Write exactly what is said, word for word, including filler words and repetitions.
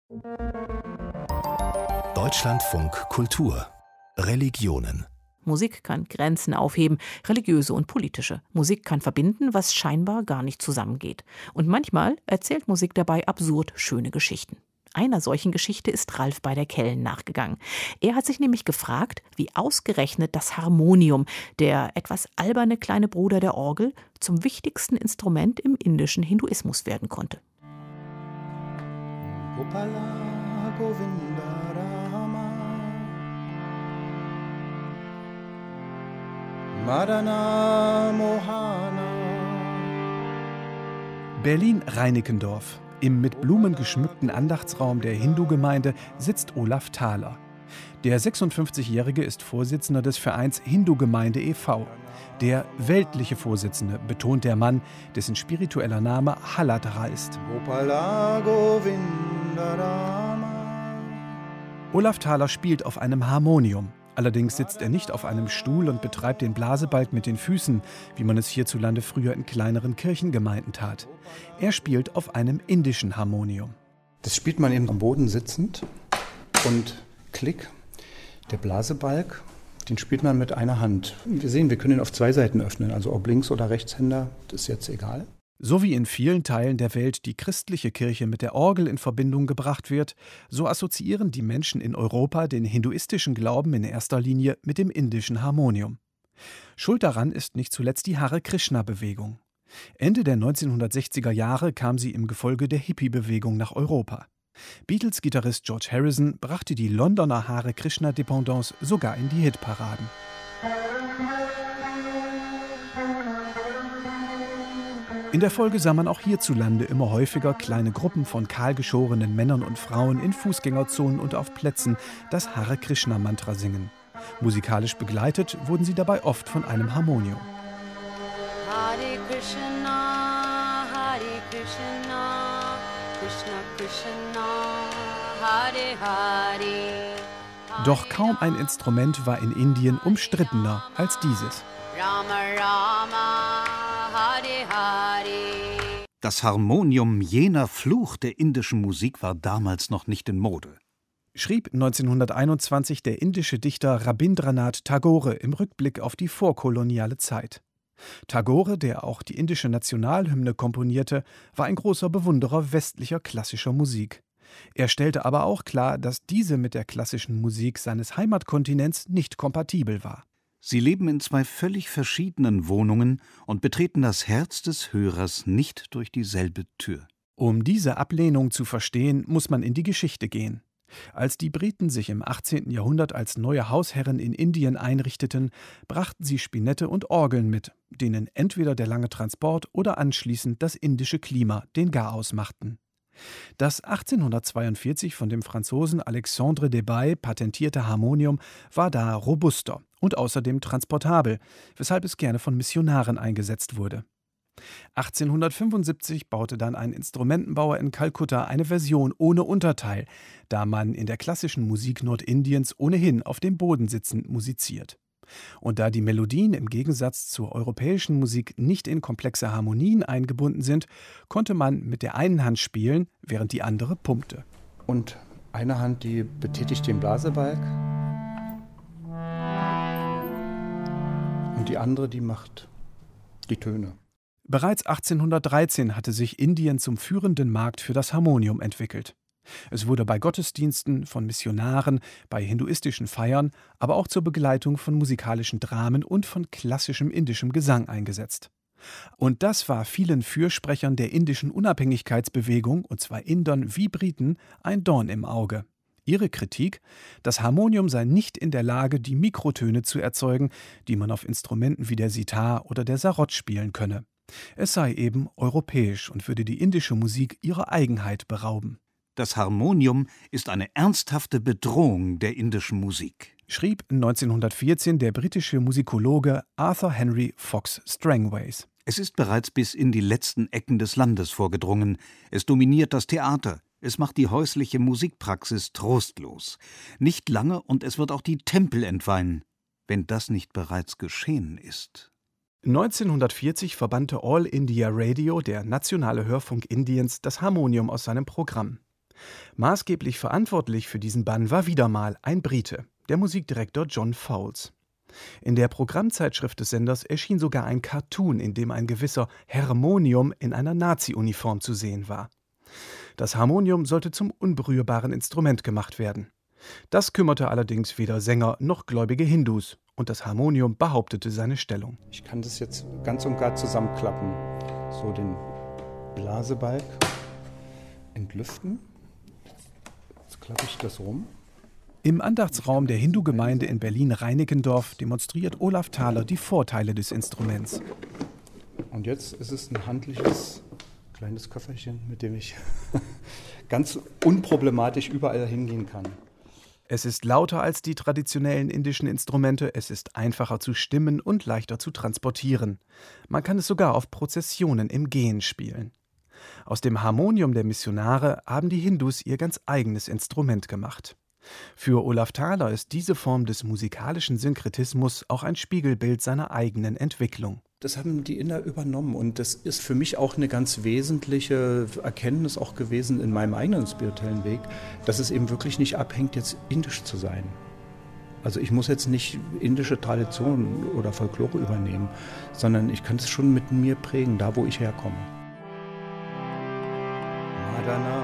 Deutschlandfunk Kultur Religionen. Musik kann Grenzen aufheben, religiöse und politische. Musik kann verbinden, was scheinbar gar nicht zusammengeht. Und manchmal erzählt Musik dabei absurd schöne Geschichten. Einer solchen Geschichte ist Ralf Beider-Kellen nachgegangen. Er hat sich nämlich gefragt, wie ausgerechnet das Harmonium, der etwas alberne kleine Bruder der Orgel, zum wichtigsten Instrument im indischen Hinduismus werden konnte. Gopala Govinda Rama Madana Mohana. Berlin-Reinickendorf. Im mit Blumen geschmückten Andachtsraum der Hindu-Gemeinde sitzt Olaf Thaler. Der sechsundfünfzigjährige ist Vorsitzender des Vereins Hindu-Gemeinde e V Der weltliche Vorsitzende, betont der Mann, dessen spiritueller Name Halladra ist. Gopala Govinda Rama. Olaf Thaler spielt auf einem Harmonium. Allerdings sitzt er nicht auf einem Stuhl und betreibt den Blasebalg mit den Füßen, wie man es hierzulande früher in kleineren Kirchengemeinden tat. Er spielt auf einem indischen Harmonium. Das spielt man eben am Boden sitzend und klick, der Blasebalg, den spielt man mit einer Hand. Wir sehen, wir können ihn auf zwei Seiten öffnen, also ob Links- oder Rechtshänder, das ist jetzt egal. So wie in vielen Teilen der Welt die christliche Kirche mit der Orgel in Verbindung gebracht wird, so assoziieren die Menschen in Europa den hinduistischen Glauben in erster Linie mit dem indischen Harmonium. Schuld daran ist nicht zuletzt die Hare-Krishna-Bewegung. Ende der neunzehnhundertsechziger Jahre kam sie im Gefolge der Hippie-Bewegung nach Europa. Beatles-Gitarrist George Harrison brachte die Londoner Hare-Krishna-Dependance sogar in die Hitparaden. In der Folge sah man auch hierzulande immer häufiger kleine Gruppen von kahlgeschorenen Männern und Frauen in Fußgängerzonen und auf Plätzen das Hare-Krishna-Mantra singen. Musikalisch begleitet wurden sie dabei oft von einem Harmonium. Hare Krishna, Hare Krishna, Krishna Krishna, Hare Hare. Doch kaum ein Instrument war in Indien umstrittener als dieses. Rama Rama, Hare Hare. Das Harmonium, jener Fluch der indischen Musik, war damals noch nicht in Mode. Schrieb neunzehnhunderteinundzwanzig der indische Dichter Rabindranath Tagore im Rückblick auf die vorkoloniale Zeit. Tagore, der auch die indische Nationalhymne komponierte, war ein großer Bewunderer westlicher klassischer Musik. Er stellte aber auch klar, dass diese mit der klassischen Musik seines Heimatkontinents nicht kompatibel war. Sie leben in zwei völlig verschiedenen Wohnungen und betreten das Herz des Hörers nicht durch dieselbe Tür. Um diese Ablehnung zu verstehen, muss man in die Geschichte gehen. Als die Briten sich im achtzehnten Jahrhundert als neue Hausherren in Indien einrichteten, brachten sie Spinette und Orgeln mit, denen entweder der lange Transport oder anschließend das indische Klima den Garaus machten. Das achtzehnhundertzweiundvierzig von dem Franzosen Alexandre Debaille patentierte Harmonium war da robuster und außerdem transportabel, weshalb es gerne von Missionaren eingesetzt wurde. achtzehnhundertfünfundsiebzig baute dann ein Instrumentenbauer in Kalkutta eine Version ohne Unterteil, da man in der klassischen Musik Nordindiens ohnehin auf dem Boden sitzend musiziert. Und da die Melodien im Gegensatz zur europäischen Musik nicht in komplexe Harmonien eingebunden sind, konnte man mit der einen Hand spielen, während die andere pumpte. Und eine Hand, die betätigt den Blasebalg und die andere, die macht die Töne. Bereits achtzehnhundertdreizehn hatte sich Indien zum führenden Markt für das Harmonium entwickelt. Es wurde bei Gottesdiensten, von Missionaren, bei hinduistischen Feiern, aber auch zur Begleitung von musikalischen Dramen und von klassischem indischem Gesang eingesetzt. Und das war vielen Fürsprechern der indischen Unabhängigkeitsbewegung, und zwar Indern wie Briten, ein Dorn im Auge. Ihre Kritik: Das Harmonium sei nicht in der Lage, die Mikrotöne zu erzeugen, die man auf Instrumenten wie der Sitar oder der Sarod spielen könne. Es sei eben europäisch und würde die indische Musik ihrer Eigenheit berauben. Das Harmonium ist eine ernsthafte Bedrohung der indischen Musik, schrieb neunzehnhundertvierzehn der britische Musikologe Arthur Henry Fox Strangways. Es ist bereits bis in die letzten Ecken des Landes vorgedrungen. Es dominiert das Theater. Es macht die häusliche Musikpraxis trostlos. Nicht lange und es wird auch die Tempel entweihen, wenn das nicht bereits geschehen ist. neunzehnhundertvierzig verbannte All India Radio, der nationale Hörfunk Indiens, das Harmonium aus seinem Programm. Maßgeblich verantwortlich für diesen Bann war wieder mal ein Brite, der Musikdirektor John Fowles. In der Programmzeitschrift des Senders erschien sogar ein Cartoon, in dem ein gewisser Harmonium in einer Nazi-Uniform zu sehen war. Das Harmonium sollte zum unberührbaren Instrument gemacht werden. Das kümmerte allerdings weder Sänger noch gläubige Hindus, und das Harmonium behauptete seine Stellung. Ich kann das jetzt ganz und gar zusammenklappen. So den Blasebalg entlüften. Jetzt klappe ich das rum. Im Andachtsraum der Hindu-Gemeinde in Berlin-Reinickendorf demonstriert Olaf Thaler die Vorteile des Instruments. Und jetzt ist es ein handliches kleines Köfferchen, mit dem ich ganz unproblematisch überall hingehen kann. Es ist lauter als die traditionellen indischen Instrumente, es ist einfacher zu stimmen und leichter zu transportieren. Man kann es sogar auf Prozessionen im Gehen spielen. Aus dem Harmonium der Missionare haben die Hindus ihr ganz eigenes Instrument gemacht. Für Olaf Thaler ist diese Form des musikalischen Synkretismus auch ein Spiegelbild seiner eigenen Entwicklung. Das haben die Inder übernommen und das ist für mich auch eine ganz wesentliche Erkenntnis auch gewesen in meinem eigenen spirituellen Weg, dass es eben wirklich nicht abhängt, jetzt indisch zu sein. Also ich muss jetzt nicht indische Tradition oder Folklore übernehmen, sondern ich kann es schon mit mir prägen, da wo ich herkomme. Madana